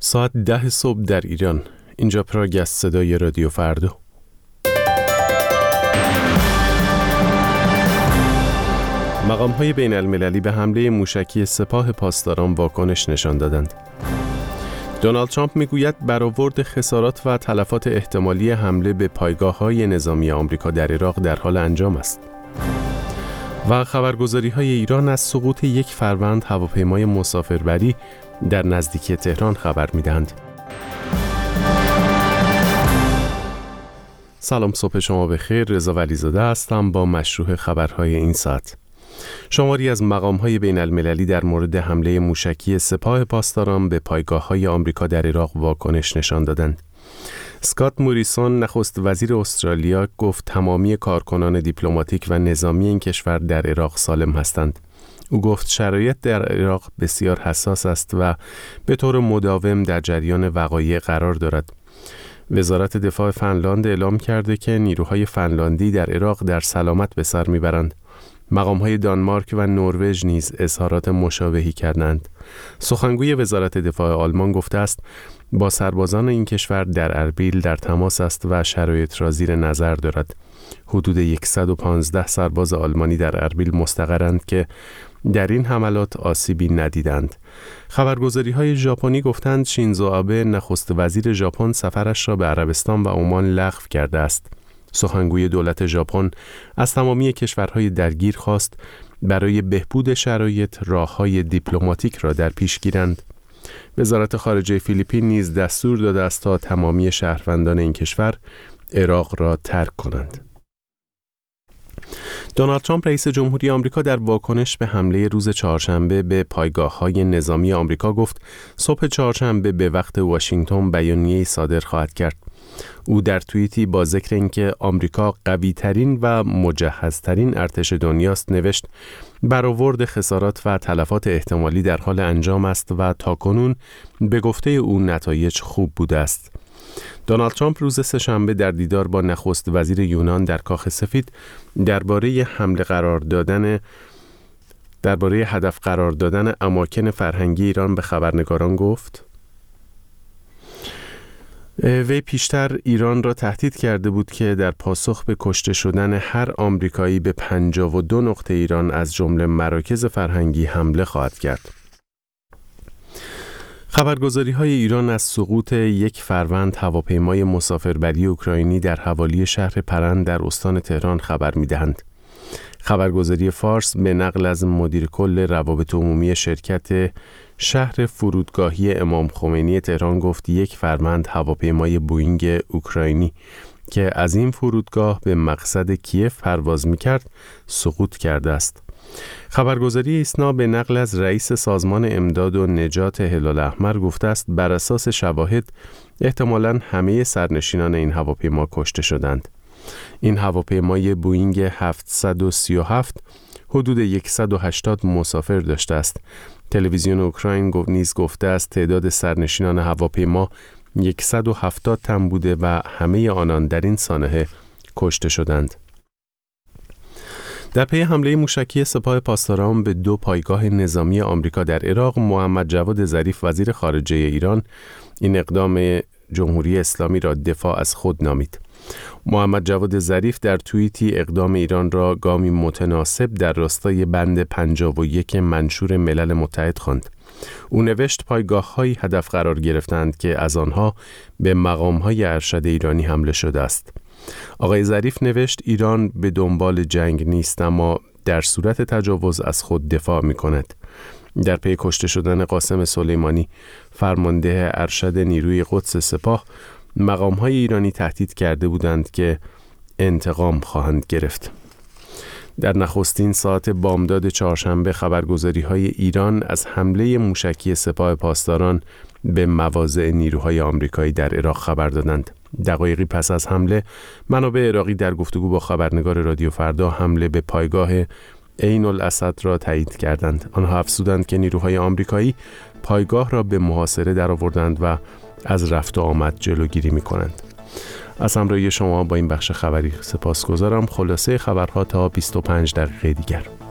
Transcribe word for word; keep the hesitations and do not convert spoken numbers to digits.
ساعت ده صبح در ایران. اینجا پراگ از صدای رادیو فردا. مقام‌های بین المللی به حمله موشکی سپاه پاسداران واکنش نشان دادند. دونالد ترامپ میگوید برآورد خسارات و تلفات احتمالی حمله به پایگاه‌های نظامی آمریکا در عراق در حال انجام است. و خبرگزاری‌های ایران از سقوط یک فروند هواپیمای مسافربری در نزدیکی تهران خبر می‌دهند. سلام، صبح شما بخیر. رضا ولیزاده هستم با مشروح خبرهای این ساعت. شماری از مقام‌های بین المللی در مورد حمله موشکی سپاه پاسداران به پایگاه‌های آمریکا در عراق واکنش نشان دادند. اسکات موریسون، نخست وزیر استرالیا، گفت تمامی کارکنان دیپلماتیک و نظامی این کشور در عراق سالم هستند. او گفت شرایط در عراق بسیار حساس است و به طور مداوم در جریان وقایع قرار دارد. وزارت دفاع فنلاند اعلام کرده که نیروهای فنلاندی در عراق در سلامت به سر میبرند. مقام‌های دانمارک و نروژ نیز اظهارات مشابهی کردند. سخنگوی وزارت دفاع آلمان گفته است با سربازان این کشور در اربیل در تماس است و شرایط را زیر نظر دارد. حدود صد و پانزده سرباز آلمانی در اربیل مستقرند که در این حملات آسیبی ندیدند. خبرگزاری‌های ژاپنی گفتند شینزو آبه، نخست وزیر ژاپن، سفرش را به عربستان و عمان لغو کرده است. سخنگوی دولت ژاپن از تمامی کشورهای درگیر خواست برای بهبود شرایط راه‌های دیپلماتیک را در پیش گیرند. وزارت خارجه فیلیپین نیز دستور داده است تا تمامی شهروندان این کشور عراق را ترک کنند. دونالد ترامپ رئیس جمهوری آمریکا در واکنش به حمله روز چهارشنبه به پایگاه‌های نظامی آمریکا گفت صبح چهارشنبه به وقت واشنگتن بیانیه‌ای صادر خواهد کرد. او در توییتی با ذکر اینکه آمریکا قوی‌ترین و مجهزترین ارتش دنیاست نوشت برآورد خسارات و تلفات احتمالی در حال انجام است و تاکنون به گفته او نتایج خوب بوده است. دونالد ترامپ روز سه‌شنبه در دیدار با نخست وزیر یونان در کاخ سفید درباره حمله قرار دادن درباره هدف قرار دادن اماکن فرهنگی ایران به خبرنگاران گفت وی پیشتر ایران را تهدید کرده بود که در پاسخ به کشته شدن هر آمریکایی به پنجاه و دو نقطه ایران از جمله مراکز فرهنگی حمله خواهد کرد. خبرگزاری‌های ایران از سقوط یک فروند هواپیمای مسافربری اوکراینی در حوالی شهر پرند در استان تهران خبر می‌دهند. خبرگزاری فارس به نقل از مدیر کل روابط عمومی شرکت شهر فرودگاهی امام خمینی تهران گفت یک فروند هواپیمای بوئینگ اوکراینی که از این فرودگاه به مقصد کیف پرواز می‌کرد سقوط کرده است. خبرگزاری ایسنا به نقل از رئیس سازمان امداد و نجات هلال احمر گفته است بر اساس شواهد احتمالاً همه سرنشینان این هواپیما کشته شدند. این هواپیمای بوئینگ هفتصد و سی و هفت حدود صد و هشتاد مسافر داشته است. تلویزیون اوکراین نیز گفته است تعداد سرنشینان هواپیما صد و هفتاد تن بوده و همه آنان در این سانحه کشته شدند. در پی حمله موشکی سپاه پاسداران به دو پایگاه نظامی آمریکا در عراق، محمد جواد ظریف وزیر خارجه ایران این اقدام جمهوری اسلامی را دفاع از خود نامید. محمد جواد ظریف در توییتی اقدام ایران را گامی متناسب در راستای بند پنجاه و یک منشور ملل متحد خواند. او نوشت پایگاه‌هایی هدف قرار گرفتند که از آنها به مقام‌های ارشد ایرانی حمله شده است. آقای ظریف نوشت ایران به دنبال جنگ نیست اما در صورت تجاوز از خود دفاع می‌کند. در پی کشته شدن قاسم سلیمانی فرمانده ارشد نیروی قدس سپاه، مقام‌های ایرانی تهدید کرده بودند که انتقام خواهند گرفت. در نخستین ساعت بامداد چهارشنبه خبرگزاری‌های ایران از حمله موشکی سپاه پاسداران به مواضع نیروهای آمریکایی در عراق خبر دادند. دقایقی پس از حمله، منابع عراقی در گفتگو با خبرنگار رادیو فردا حمله به پایگاه عین الاسد را تایید کردند. آنها افزودند که نیروهای آمریکایی پایگاه را به محاصره درآوردند و از رفت و آمد جلوگیری می‌کنند. از همراهی شما با این بخش خبری سپاسگزارم. خلاصه خبرها تا بیست و پنج دقیقه دیگر.